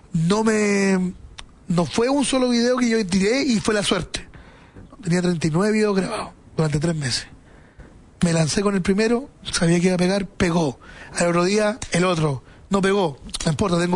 No fue un solo video que yo tiré y fue la suerte. Tenía 39 videos grabados durante 3 meses. Me lancé con el primero, sabía que iba a pegar, pegó. Al otro día, el otro. No pegó, no importa, tengo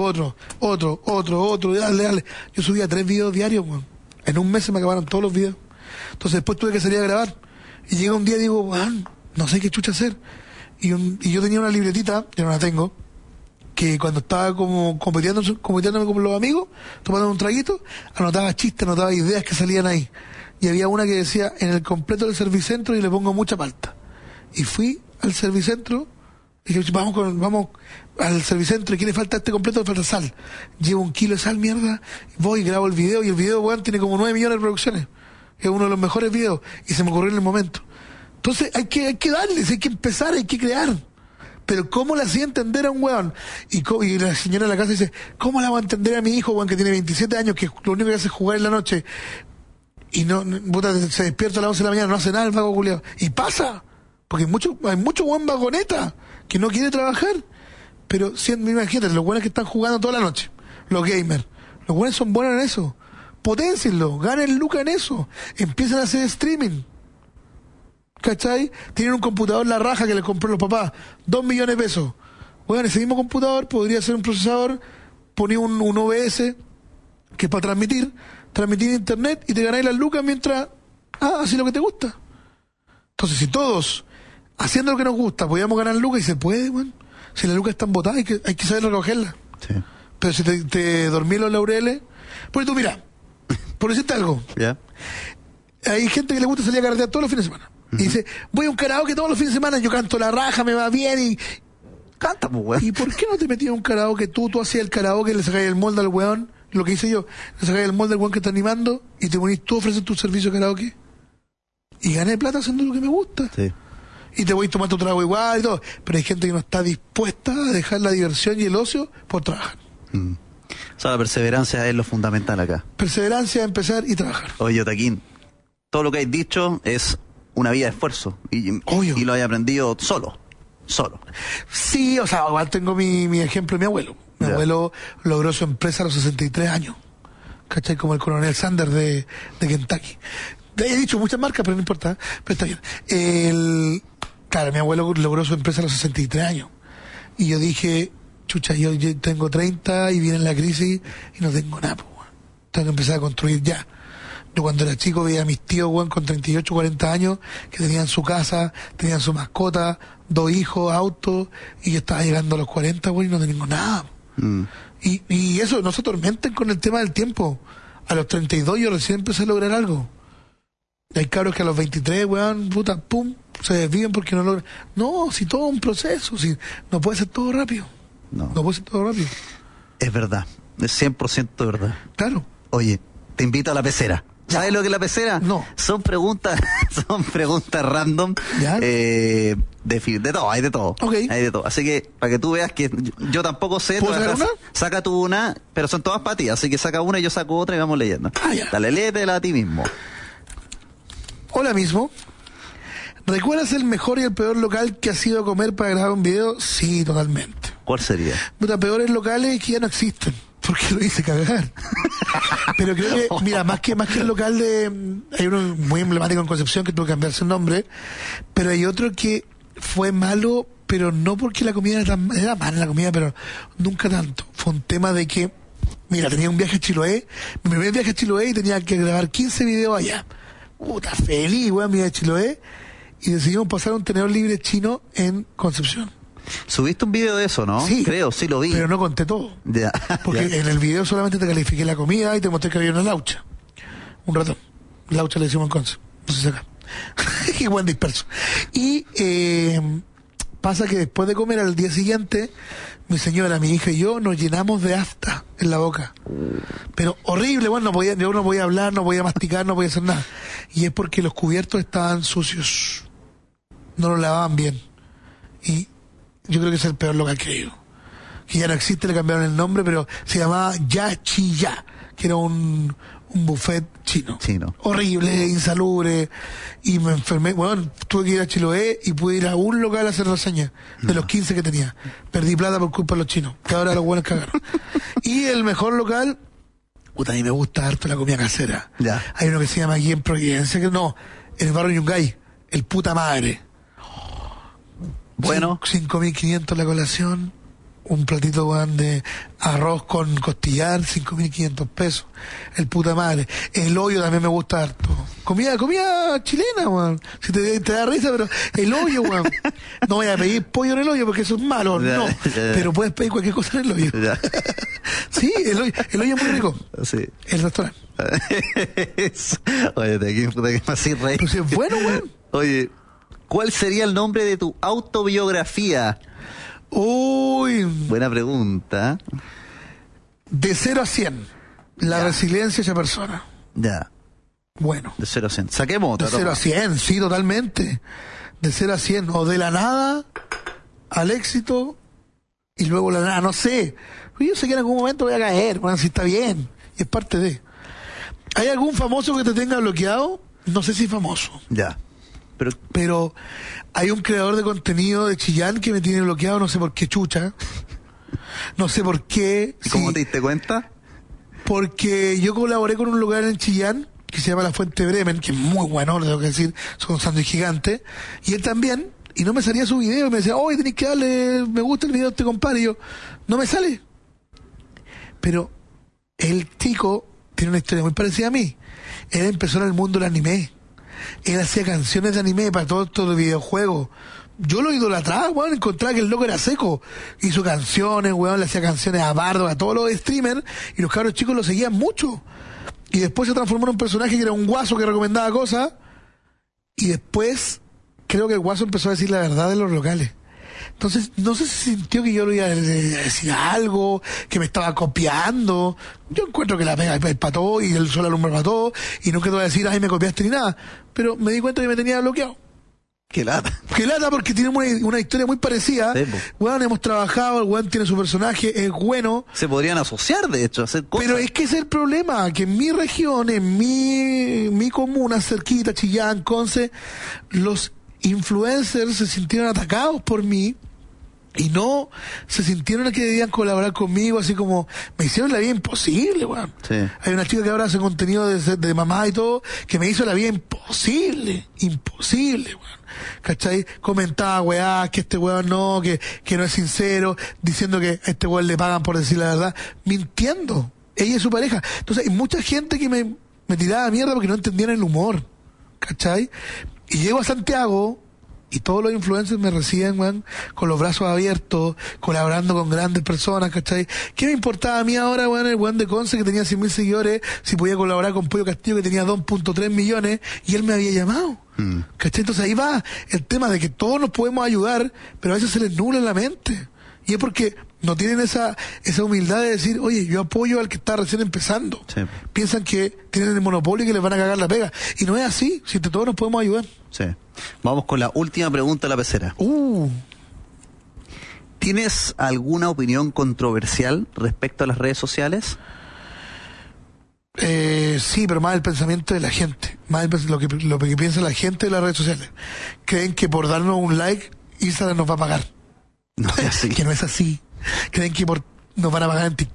otro, dale. Yo subía 3 videos diarios, weón. En un mes se me acabaron todos los videos. Entonces después tuve que salir a grabar. Y llega un día y digo, no sé qué chucha hacer. Y yo tenía una libretita, ya no la tengo, que cuando estaba como compitiéndome con los amigos, tomando un traguito, anotaba chistes, anotaba ideas que salían ahí. Y había una que decía, en el completo del Servicentro y le pongo mucha palta. Y fui al Servicentro, y dije, vamos al Servicentro, ¿y qué le falta a este completo? Le falta sal. Llevo 1 kilo de sal, mierda, voy y grabo el video, y el video, weón, tiene como 9 millones de reproducciones. Es uno de los mejores videos, y se me ocurrió en el momento. Entonces hay que darles, hay que empezar, hay que crear. Pero ¿cómo le hacía entender a un weón? Y la señora de la casa dice, ¿cómo le hago a entender a mi hijo, weón, que tiene 27 años, que lo único que hace es jugar en la noche? Y puta, se despierta a las 11 de la mañana, no hace nada el vago culiao. Y pasa, porque hay mucho buen vagoneta que no quiere trabajar. Pero imagínate, los buenos que están jugando toda la noche, los gamers, los buenos son buenos en eso. Potencienlo, ganen lucas en eso, empiezan a hacer streaming. ¿Cachai? Tienen un computador la raja que les compró los papás, 2 millones de pesos. Bueno, ese mismo computador podría ser un procesador, ponía un OBS, que es para transmitir internet y te ganáis las lucas mientras así lo que te gusta. Entonces, si todos, haciendo lo que nos gusta, podíamos ganar lucas, y se puede, bueno. Si las lucas están botadas, hay que saber recogerlas. Sí. Pero si te dormí en los laureles, pues tú mira, por decirte algo, ¿Ya? Hay gente que le gusta salir a carretear todos los fines de semana. Y dice, voy a un karaoke todos los fines de semana, yo canto la raja, me va bien y... Canta, pues, weón. ¿Y por qué no te metías en un karaoke? Tú hacías el karaoke, le sacáis el molde al weón, lo que hice yo, le sacáis el molde al weón que está animando y te ponís, tú ofreces tu servicio de karaoke. Y gané plata haciendo lo que me gusta. Sí. Y te voy a tomar tu trago igual y todo. Pero hay gente que no está dispuesta a dejar la diversión y el ocio por trabajar. O sea, la perseverancia es lo fundamental acá. Perseverancia, empezar y trabajar. Oye, Otaquín, todo lo que has dicho es una vida de esfuerzo. Y lo has aprendido solo. Sí, o sea, igual tengo mi ejemplo de mi abuelo. Mi abuelo logró su empresa a los 63 años. ¿Cachai? Como el coronel Sanders de Kentucky. He dicho muchas marcas, pero no importa. Pero está bien. Claro, mi abuelo logró su empresa a los 63 años. Y yo dije, chucha, yo tengo 30 y viene la crisis y no tengo nada, pues, weón. Tengo que empezar a construir ya. Yo cuando era chico veía a mis tíos, weón, con 38, 40 años, que tenían su casa, tenían su mascota, 2 hijos, autos, y yo estaba llegando a los 40, weón, y no tengo nada. Y eso, no se atormenten con el tema del tiempo. A los 32 yo recién empecé a lograr algo. Y hay cabros que a los 23, weón, puta, pum, se desviven porque no logran. No, si todo es un proceso, si no puede ser todo rápido. No puede ser todo rápido. Es verdad, es 100% verdad. Claro. Oye, te invito a la pecera. ¿Sabes lo que es la pecera? No. Son preguntas random. ¿Ya? De todo, hay de todo. Okay. Hay de todo. Así que, para que tú veas que yo tampoco sé. ¿Puedo sacar una? Saca tú una, pero son todas para ti. Así que saca una y yo saco otra y vamos leyendo. Ya. Dale, léetela a ti mismo. Hola mismo. ¿Recuerdas el mejor y el peor local que has ido a comer para grabar un video? Sí, totalmente. ¿Cuál sería? Puta, peores locales que ya no existen. porque lo hice cagar. Pero creo que, mira, más que el local hay uno muy emblemático en Concepción que tuvo que cambiarse el nombre, pero hay otro que fue malo, pero no porque la comida era mala la comida, pero nunca tanto. Fue un tema de que, mira, tenía un viaje a Chiloé, mi primer viaje a Chiloé, y tenía que grabar 15 videos allá. Puta, feliz, weón, mi viaje a Chiloé, y decidimos pasar a un tenedor libre chino en Concepción. Subiste un video de eso, ¿no? Sí, creo, sí lo vi. Pero no conté todo. Ya. Porque Ya. en el video solamente te califiqué la comida y te mostré que había una laucha. Un ratón. Laucha le decimos en Conce. No sé si acá. Qué buen disperso. Y pasa que después de comer al día siguiente, mi señora, mi hija y yo nos llenamos de afta en la boca. Pero horrible, bueno, yo no podía hablar, no podía masticar, no podía hacer nada. Y es porque los cubiertos estaban sucios. No los lavaban bien. Y yo creo que es el peor local que he ido. Que ya no existe, le cambiaron el nombre, pero se llamaba Ya Chi Ya, que era un buffet chino. Horrible, insalubre, y me enfermé. Bueno, tuve que ir a Chiloé y pude ir a un local a hacer reseña de los 15 que tenía. Perdí plata por culpa de los chinos, que ahora los buenos cagaron. Y el mejor local, puta, a mí me gusta harto la comida casera. Ya. Hay uno que se llama aquí en Providencia, que no, en el barrio Yungay, el puta madre. Bueno. 5.500 la colación, un platito, weón, de arroz con costillar, 5.500 pesos. El puta madre. El hoyo también me gusta harto. Comida chilena, weón. Si te da risa, pero el hoyo, weón. No voy a pedir pollo en el hoyo porque eso es malo, no. Pero puedes pedir cualquier cosa en el hoyo. Sí, el hoyo es muy rico. Sí. El restaurante. Oye, de aquí me así reír. Pues es bueno, weón. Oye, ¿cuál sería el nombre de tu autobiografía? Uy. Buena pregunta. De 0 a 100. La resiliencia de esa persona. Ya. Bueno. De 0 a 100. Saquemos otra. De 0 a 100, sí, totalmente. De 0 a 100. O de la nada al éxito y luego la nada. No sé. Yo sé que en algún momento voy a caer. Bueno, si está bien. Y es parte de. ¿Hay algún famoso que te tenga bloqueado? No sé si famoso. Ya. Pero hay un creador de contenido de Chillán que me tiene bloqueado, no sé por qué chucha. No sé por qué. ¿Y cómo te diste cuenta? Porque yo colaboré con un lugar en Chillán que se llama La Fuente Bremen, que es muy bueno, le tengo que decir, son sándwich gigantes. Y él también, y no me salía su video, y me decía, oye, tenés que darle me gusta el video de este compadre. Y yo, no me sale. Pero el chico tiene una historia muy parecida a mí. Él empezó en el mundo del anime. Él hacía canciones de anime para todo esto de videojuegos. Yo lo idolatraba, weón, encontraba que el loco era seco. Hizo canciones, weón, le hacía canciones a Bardo, a todos los streamers, y los cabros chicos lo seguían mucho. Y después se transformó en un personaje que era un guaso que recomendaba cosas, y después creo que el guaso empezó a decir la verdad de los locales. Entonces, no sé si sintió que yo le iba a decir algo, que me estaba copiando. Yo encuentro que la pega es para todo y el sol alumbra para todo, y no quiero decir, ay, me copiaste ni nada. Pero me di cuenta que me tenía bloqueado. Qué lata. Qué lata, porque tiene una historia muy parecida. Sí, weón, hemos trabajado, el weón tiene su personaje, es bueno. Se podrían asociar, de hecho, hacer cosas. Pero es que ese es el problema, que en mi región, en mi comuna, cerquita, Chillán, Conce, los influencers se sintieron atacados por mí y no se sintieron que debían colaborar conmigo, así como me hicieron la vida imposible, weón. Sí. Hay una chica que ahora hace contenido de mamá y todo, que me hizo la vida imposible, weón. ¿Cachai? Comentaba, weá, que este weón no, que no es sincero, diciendo que a este weón le pagan por decir la verdad, mintiendo, ella y su pareja. Entonces hay mucha gente que me tiraba mierda porque no entendían el humor, ¿cachai? Y llego a Santiago y todos los influencers me reciben, weón, con los brazos abiertos, colaborando con grandes personas, ¿cachai? ¿Qué me importaba a mí ahora, weón, el weón de Conce que tenía 100.000 seguidores, si podía colaborar con Pollo Castillo que tenía 2.3 millones y él me había llamado? ¿Cachai? Entonces ahí va el tema de que todos nos podemos ayudar, pero a veces se les nubla en la mente. Y es porque no tienen esa humildad de decir, oye, yo apoyo al que está recién empezando. Sí. Piensan que tienen el monopolio y que les van a cagar la pega. Y no es así, si entre todos nos podemos ayudar. Sí. Vamos con la última pregunta de la pecera. ¿Tienes alguna opinión controversial respecto a las redes sociales? Sí, pero más el pensamiento de la gente, más lo que piensa la gente de las redes sociales. Creen que por darnos un like Instagram nos va a pagar. No es así. Que no es así. Creen que nos van a pagar en TikTok.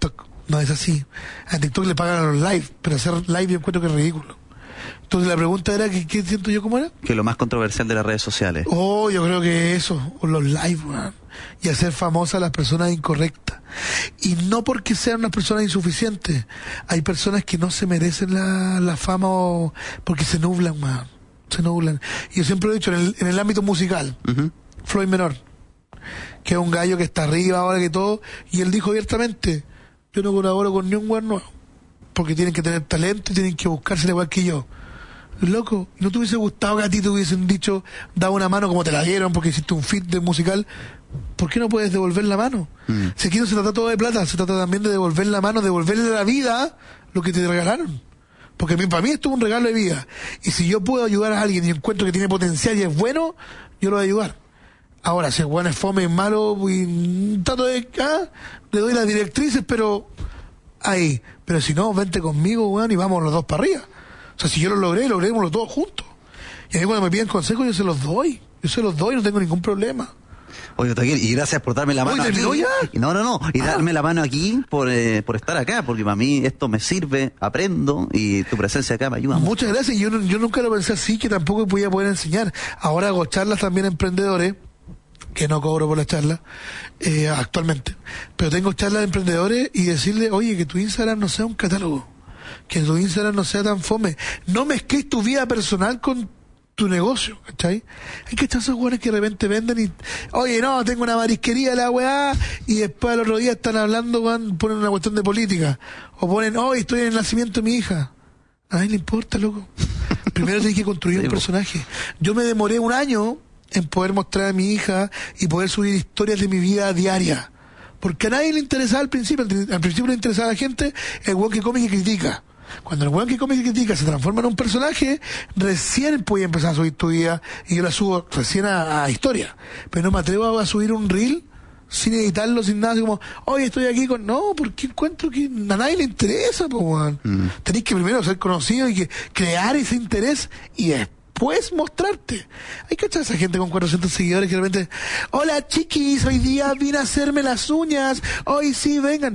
No es así. A TikTok le pagan a los live, pero hacer live yo encuentro que es ridículo. Entonces la pregunta era, ¿qué siento yo cómo era? Que lo más controversial de las redes sociales. Oh, yo creo que eso, o los live, man. Y hacer famosas a las personas incorrectas. Y no porque sean unas personas insuficientes. Hay personas que no se merecen la fama porque se nublan, man. Se nublan. Y yo siempre lo he dicho, en el ámbito musical, Floyd Menor, que es un gallo que está arriba ahora que todo, y él dijo abiertamente, yo no colaboro con ni un weón nuevo, porque tienen que tener talento y tienen que buscárselo igual que yo. Loco, ¿no te hubiese gustado que a ti te hubiesen dicho, da una mano como te la dieron porque hiciste un feat de musical? ¿Por qué no puedes devolver la mano? Si aquí no se trata todo de plata, se trata también de devolver la mano, devolverle a la vida lo que te regalaron. Porque para mí esto es un regalo de vida. Y si yo puedo ayudar a alguien y encuentro que tiene potencial y es bueno, yo lo voy a ayudar. Ahora, si el bueno es fome, es malo, y trato de... le doy las directrices, pero... ahí. Pero si no, vente conmigo, weón, y vamos los dos para arriba. O sea, si yo lo logré, logremos los dos juntos. Y a mí cuando me piden consejos, yo se los doy. No tengo ningún problema. Oye, Otaquiel, y gracias por darme la mano aquí. Ya? No. Y darme la mano aquí por estar acá, porque para mí esto me sirve, aprendo, y tu presencia acá me ayuda mucho. Muchas gracias. Yo nunca lo pensé así, que tampoco voy a poder enseñar. Ahora hago charlas también a emprendedores, que no cobro por la charla, actualmente. Pero tengo charlas de emprendedores y decirle, oye, que tu Instagram no sea un catálogo. Que tu Instagram no sea tan fome. No mezcles tu vida personal con tu negocio, ¿cachai? Hay que echar esos hueones que de repente venden y, oye, no, tengo una marisquería la weá, y después al otro día están hablando, ponen una cuestión de política. O ponen, hoy estoy en el nacimiento de mi hija. A nadie le importa, loco. Primero tienes que construir un personaje. Yo me demoré 1 año en poder mostrar a mi hija y poder subir historias de mi vida diaria. Porque a nadie le interesaba al principio le interesaba a la gente el weón que come y que critica. Cuando el weón que come y critica se transforma en un personaje, recién puede empezar a subir tu vida, y yo la subo recién a historia. Pero no me atrevo a subir un reel sin editarlo, sin nada, así como, oye, estoy aquí con... No, porque encuentro que a nadie le interesa, po, weón. Tenés que primero ser conocido y que crear ese interés y después mostrarte. Hay que echar a esa gente con 400 seguidores que realmente, hola chiquis, hoy día vine a hacerme las uñas, hoy sí, vengan.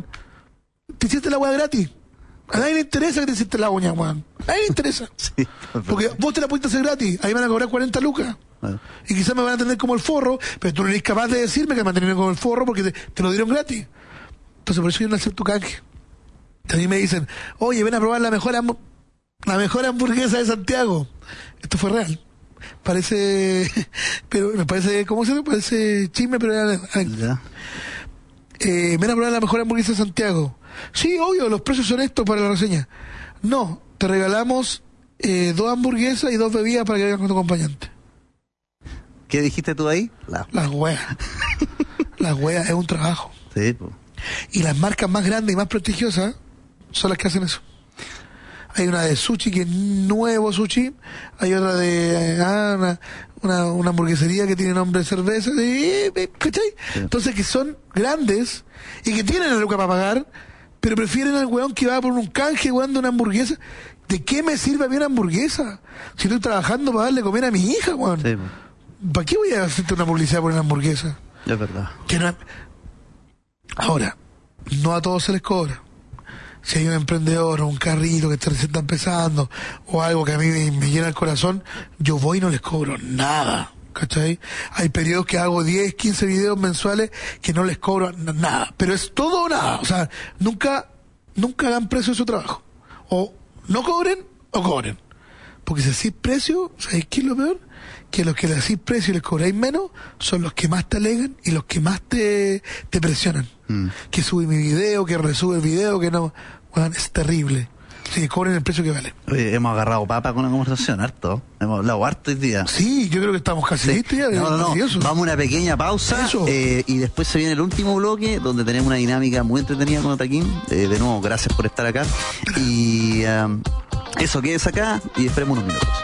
Te hiciste la weá gratis. A nadie le interesa que te hiciste la uña, weón. A nadie le interesa. Sí, porque vos te la pudiste hacer gratis, ahí van a cobrar 40 lucas. Y quizás me van a tener como el forro, pero tú no eres capaz de decirme que me van a tener como el forro porque te lo dieron gratis. Entonces por eso yo no acepto canje. A mí me dicen, oye, ven a probar la mejor hamburguesa de Santiago. Esto fue real. Parece, pero me parece, ¿cómo se llama? Parece chisme, pero era... ven a probar la mejor hamburguesa de Santiago. Sí, obvio, los precios son estos para la reseña. No, te regalamos 2 hamburguesas y 2 bebidas para que vengas con tu acompañante. ¿Qué dijiste tú ahí? Las weas. Las weas es un trabajo. Sí, pues. Y las marcas más grandes y más prestigiosas son las que hacen eso. Hay una de sushi, que es nuevo sushi. Hay otra de una hamburguesería que tiene nombre de cerveza. ¿Cachai? Sí. Entonces, que son grandes y que tienen la luca para pagar, pero prefieren al weón que va por un canje, weón, de una hamburguesa. ¿De qué me sirve a mí una hamburguesa? Si estoy trabajando para darle comer a mi hija, weón. Sí. ¿Para qué voy a hacerte una publicidad por una hamburguesa? Es verdad. Ahora, no a todos se les cobra. Si hay un emprendedor o un carrito que recién está empezando, o algo que a mí me llena el corazón, yo voy y no les cobro nada, ¿cachai? Hay periodos que hago 10, 15 videos mensuales que no les cobro nada, pero es todo o nada. O sea, nunca hagan precio de su trabajo. O no cobren o cobren. Porque si así precio, ¿sabes qué es lo peor? Que los que le hacís precio y les cobráis menos son los que más te alegan y los que más te presionan. Que sube mi video, que resube el video, que no... Bueno, es terrible. Sí, que cobren el precio que vale. Oye, hemos agarrado papa con la conversación, harto. Hemos hablado harto hoy día. Sí, yo creo que estamos casi listos ya. No. Vamos a una pequeña pausa y después se viene el último bloque donde tenemos una dinámica muy entretenida con Otaquín. De nuevo, gracias por estar acá. Y eso, quédese acá y esperemos unos minutos.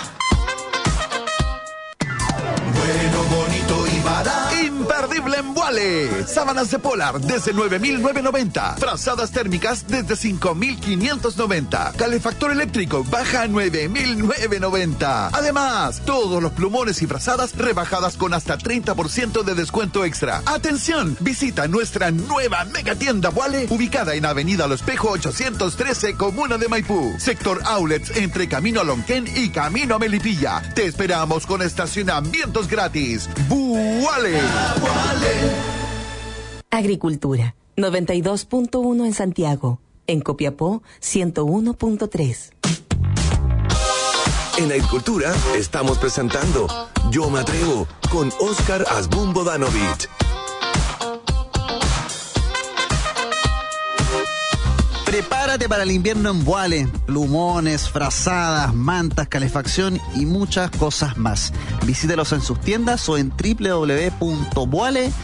Bueno, bonito y barato. Imperdible en Vuale. Embuale. Sábanas de polar desde 9.990. Frazadas térmicas desde 5.590. Calefactor eléctrico baja a 9.990. Además, todos los plumones y frazadas rebajadas con hasta 30% de descuento extra. Atención, visita nuestra nueva mega tienda Embuale, ubicada en Avenida Lo Espejo 813, Comuna de Maipú. Sector Outlets entre Camino a Lonquén y Camino a Melipilla. Te esperamos con estacionamientos gratis. Embuale. Agricultura, 92.1 en Santiago. En Copiapó, 101.3. En Agricultura estamos presentando Yo me atrevo con Oscar Asbun Bodanovich. Prepárate para el invierno en Embuale. Plumones, frazadas, mantas, calefacción y muchas cosas más. Visítelos en sus tiendas o en www.embuale.cl.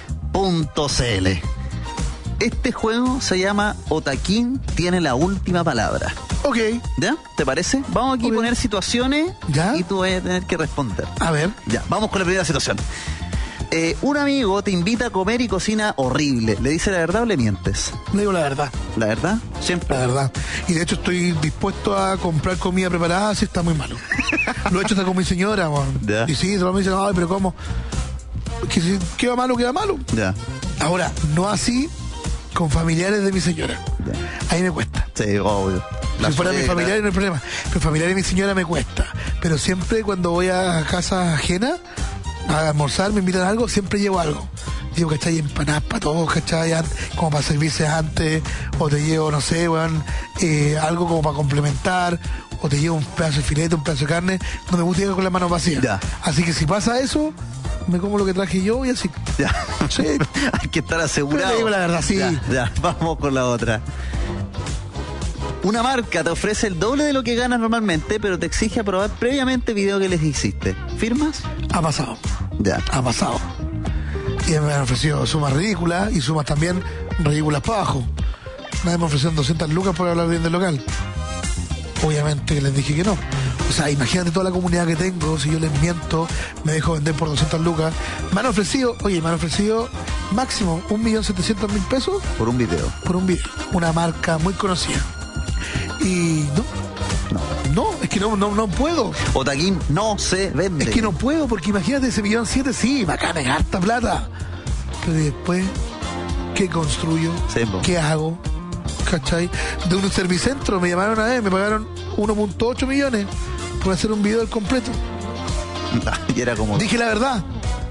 Este juego se llama Otaquín tiene la última palabra. Ok. ¿Ya? ¿Te parece? Vamos aquí a poner situaciones. ¿Ya? Y tú vas a tener que responder. A ver. Ya, vamos con la primera situación. Un amigo te invita a comer y cocina horrible. ¿Le dice la verdad o le mientes? Le digo la verdad. ¿La verdad? Siempre. La verdad. Y de hecho estoy dispuesto a comprar comida preparada si está muy malo. Lo he hecho hasta con mi señora, man. Ya. Y sí, todos me dicen, ay, pero ¿cómo? Que si queda malo, queda malo. Ya. Ahora, no así con familiares de mi señora. Ya. Ahí me cuesta. Sí, obvio. Si fuera mi familiar no hay problema. Pero familiar de mi señora me cuesta. Pero siempre cuando voy a casa ajena a almorzar, me invitan a algo, siempre llevo algo. Llevo, ¿cachai? Empanadas para todos, ¿cachai? Como para servirse antes. O te llevo, no sé, weón, algo como para complementar. O te llevo un pedazo de filete, un pedazo de carne. No me gusta llegar con las manos vacías. Ya. Así que si pasa eso, me como lo que traje yo y así. Ya. Sí. Hay que estar asegurado. Pero le digo la verdad, sí. Ya, vamos con la otra. Una marca te ofrece el doble de lo que ganas normalmente, pero te exige aprobar previamente video que les hiciste. ¿Firmas? Ha pasado. Ya. Ha pasado. Y me han ofrecido sumas ridículas y sumas también ridículas para abajo. Una vez me ofrecieron 200 lucas por hablar bien del local. Obviamente que les dije que no. O sea, imagínate toda la comunidad que tengo, si yo les miento, me dejo vender por 200 lucas. Me han ofrecido máximo 1.700.000 pesos. Por un video. Por un video. Una marca muy conocida. Y no, es que no puedo. Otaquín no se vende. Es que no puedo, porque imagínate ese 1.700.000, sí, bacán, es harta plata. Pero después, ¿qué construyo? Sí, ¿qué hago? ¿Cachai? De un servicentro me llamaron una vez, me pagaron 1.8 millones por hacer un video al completo. Y era como... Dije la verdad.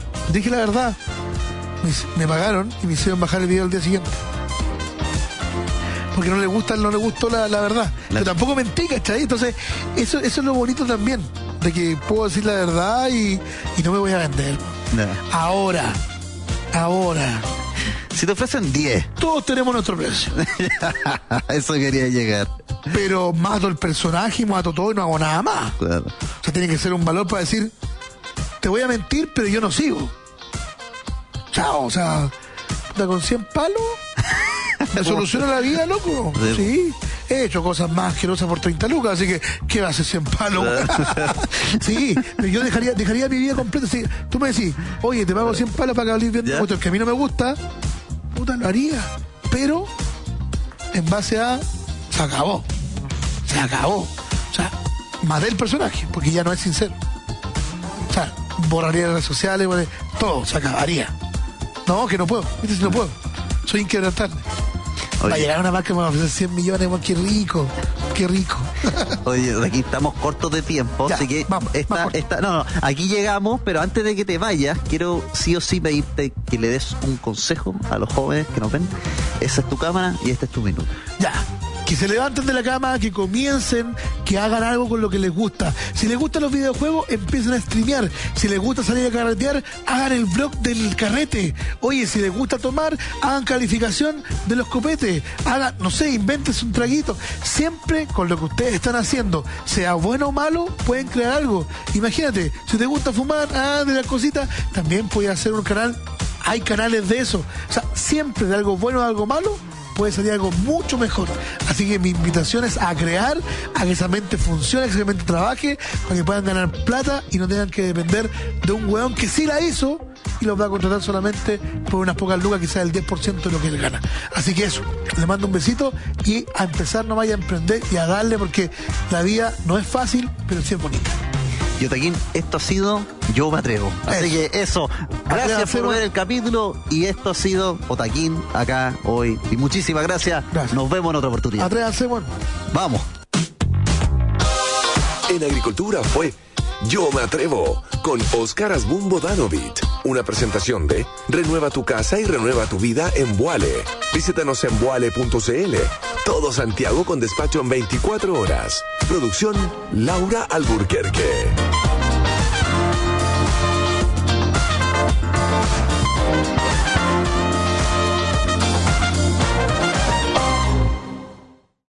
Me pagaron y me hicieron bajar el video al día siguiente. Porque no le gustó la verdad. Pero tampoco mentí, ¿cachai? Entonces, eso es lo bonito también. De que puedo decir la verdad y no me voy a vender. No. Ahora. Si te ofrecen 10. Todos tenemos nuestro precio. Eso quería llegar. Pero mato el personaje, mato todo y no hago nada más. Claro. O sea, tiene que ser un valor para decir, te voy a mentir, pero yo no sigo. Chao, o sea, con 100 palos me soluciona la vida, loco. Sí. He hecho cosas más asquerosas por 30 lucas, así que, ¿qué va a hacer 100 palos? Sí, pero yo dejaría mi vida completa. Si tú me decís, oye, te pago 100 palos para que hables bien de cuestiones que a mí no me gusta, puta, lo haría. Pero, en base a, se acabó. O sea, maté el personaje, porque ya no es sincero. O sea, borraría las redes sociales, todo, se acabaría. No, que no puedo, viste, si no puedo. Soy inquebrantable. Va a llegar una marca que me va a ofrecer 100 millones, qué rico. Oye, aquí estamos cortos de tiempo, Ya, así que vamos, aquí llegamos, pero antes de que te vayas, quiero sí o sí pedirte que le des un consejo a los jóvenes que nos ven. Esa es tu cámara y este es tu minuto. Ya. Que se levanten de la cama, que comiencen, que hagan algo con lo que les gusta. Si les gustan los videojuegos, empiecen a streamear. Si les gusta salir a carretear, hagan el vlog del carrete. Oye, si les gusta tomar, hagan calificación de los copetes. Hagan, no sé, invéntense un traguito. Siempre con lo que ustedes están haciendo, sea bueno o malo, pueden crear algo. Imagínate, si te gusta fumar, de las cositas, también puedes hacer un canal. Hay canales de eso. O sea, siempre de algo bueno a algo malo, puede salir algo mucho mejor. Así que mi invitación es a crear, a que esa mente funcione, a que esa mente trabaje, para que puedan ganar plata y no tengan que depender de un weón que sí la hizo, y los va a contratar solamente por unas pocas lucas, quizás el 10% de lo que él gana. Así que eso, le mando un besito y a empezar nomás a emprender y a darle, porque la vida no es fácil, pero sí es bonita. Y Otaquín, esto ha sido Yo Me Atrevo. Así que eso, gracias por ver el capítulo y esto ha sido Otaquín acá hoy. Y muchísimas gracias. Nos vemos en otra oportunidad. Atrévase, bueno. Vamos. En agricultura fue Yo Me Atrevo con Óscar Asbun Vodanovic. Una presentación de Renueva tu casa y renueva tu vida en Vuale. Visítanos en vuale.cl. Todo Santiago con despacho en 24 horas. Producción Laura Alburquerque.